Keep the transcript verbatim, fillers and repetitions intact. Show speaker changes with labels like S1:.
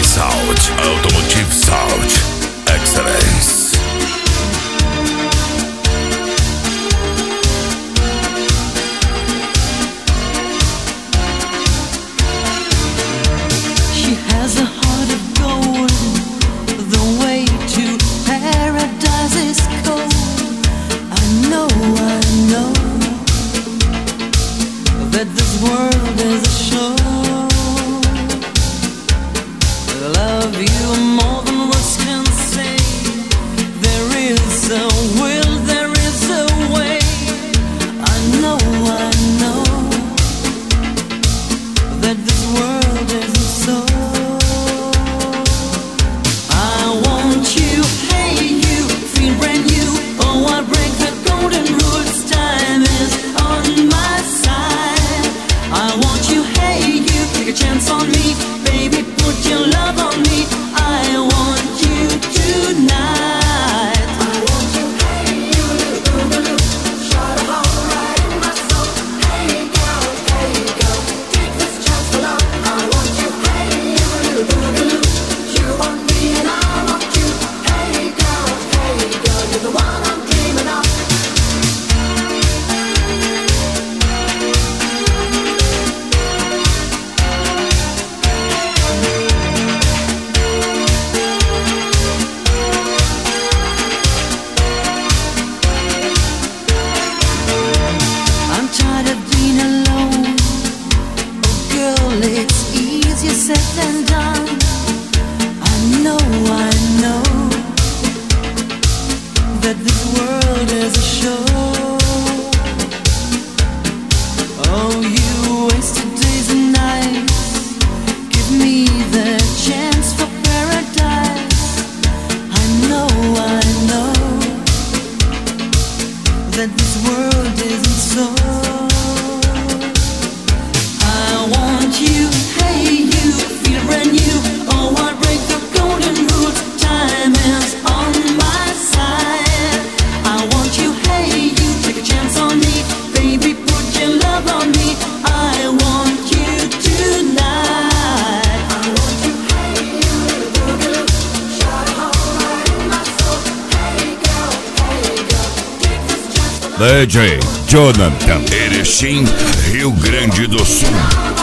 S1: Sound, Automotive Sound, Excellence.
S2: She has a heart of gold. The way to paradise is cold. I know, I know that this world is a show. I love you more than words can say. There is a will, there is a way. I know, I know that this world isn't so. I want you, hey you, feel brand new. Oh, I break the golden rules. Time is on my side. I want you, hey you, take a chance on me. Baby, put your love on me. I want you tonight. I want you, hey you, little boogaloo. Shot a hole right in my soul. Hey girl, hey girl, take this chance for love. I want you, hey you, little boogaloo. You want me and I want you. Hey girl, hey girl, you're the one I'm dreaming of. I'm tired of being alone. Oh girl, it's easier said than done. I know, I know that this world is a show. Oh, you wasted days and nights. Give me the chance for paradise. I know, I know that this world isn't so. I want you, hey you, feel brand new. Oh, I break the golden rules. Time is on my side. I want you, hey you, take a chance on me. Baby, put your love on me. I want you tonight. I want you, hey you, little boogaloo. Shot a hole right in my soul. Hey girl, hey girl, take this chance for love.
S1: D J Jonathan Erechim, Rio Grande do Sul.